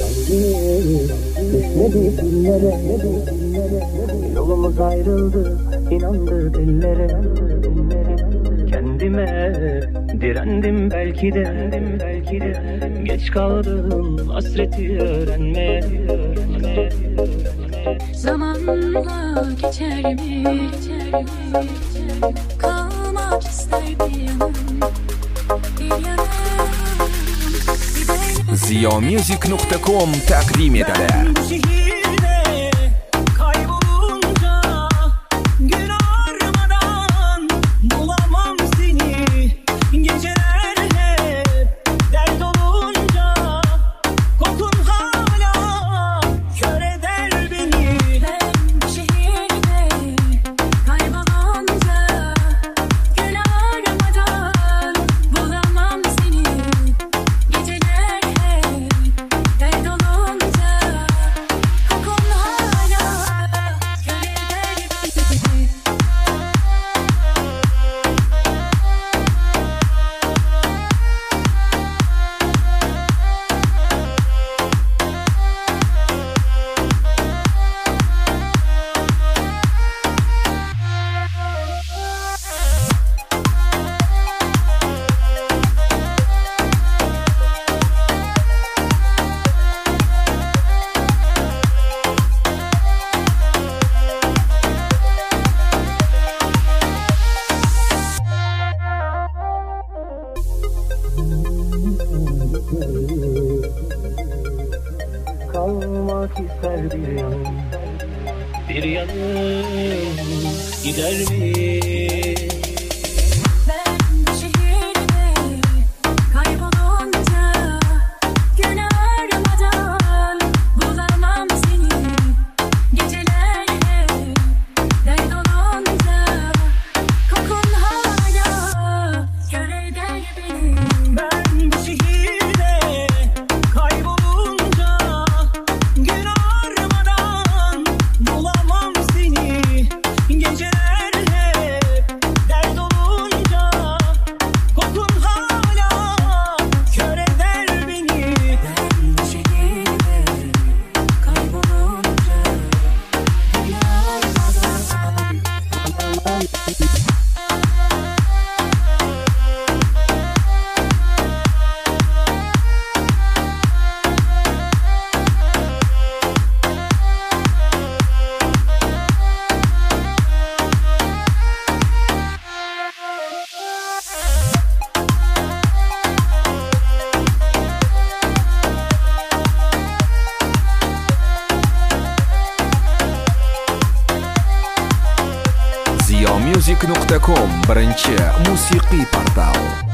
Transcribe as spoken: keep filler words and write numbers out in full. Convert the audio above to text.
Düşmedi dillere, yolumuz ayrıldı, inandı dillere. Kendime direndim belki de, belki de geç kaldım hasreti öğrenmeye. Zamanla geçer mi, geçer mi? Kalmak ister bir yanım, bir yanım. ziyomusic nokta com takdim eder. Kalmak ister bir yanım, bir yanım gider mi? Ben bu şehirde kaybolunca, gün aramadan bulamam seni. Geceler hep dert olunca, kokun hala kör eder beni. Ben bu şehirde kaybolunca, gün armadan bulamam seni. Geceler hep dert olunca, kokun hala kör eder beni. Ben bu şehirde kaybolunca, gün aramadan bulamam seni. ziyomusic nokta com birinchi musiqiy portal.